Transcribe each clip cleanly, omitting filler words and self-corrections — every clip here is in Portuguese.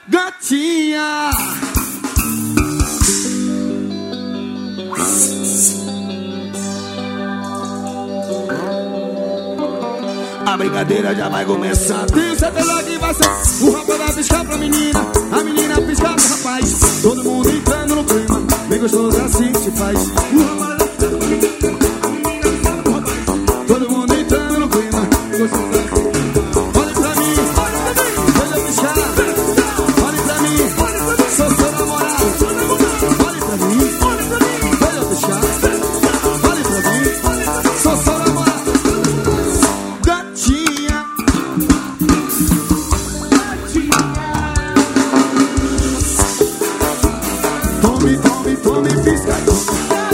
gatinha. A brincadeira já vai começar. Tenho certeza que vai ser. O rapaz vai piscar pra menina, a menina piscar pro rapaz. Todo mundo entrando no clima, bem gostoso assim se faz. O rapaz vai piscar pra menina, a menina piscar pro rapaz. Todo mundo entrando no clima, bem gostoso assim. Olhe pra mim, veja eu piscar. Olhe pra mim, sou seu namorado. Olhe pra mim, veja eu piscar. Olhe pra mim, sou seu namorado. Tome, piscadinha.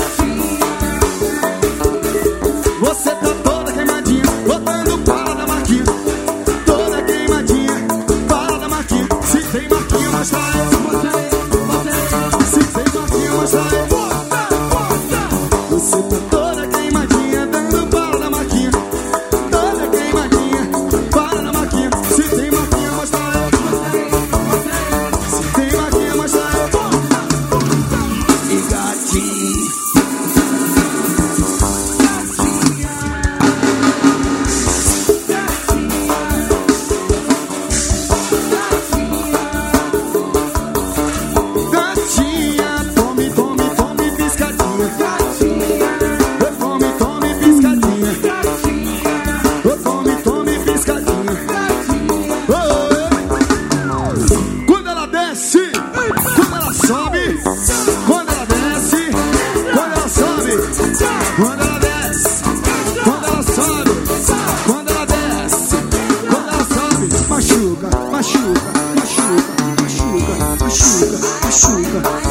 Você tá toda queimadinha, botando bala na marquinha. Toda queimadinha, bala na marquinha. Se tem marquinha, mostra aí. Se tem marquinha, mostra aí. Você tá toda queimadinha, dando bala na marquinha. Toda queimadinha, bala na marquinha. Se tem marquinha, mostra aí. Se tem marquinha, mostra aí. Quando ela desce, quando ela sobe, quando ela desce, quando ela sobe, quando ela desce, quando ela sobe, quando ela desce, quando ela sobe, machuca, machuca, machuca, machuca, machuca, machuca.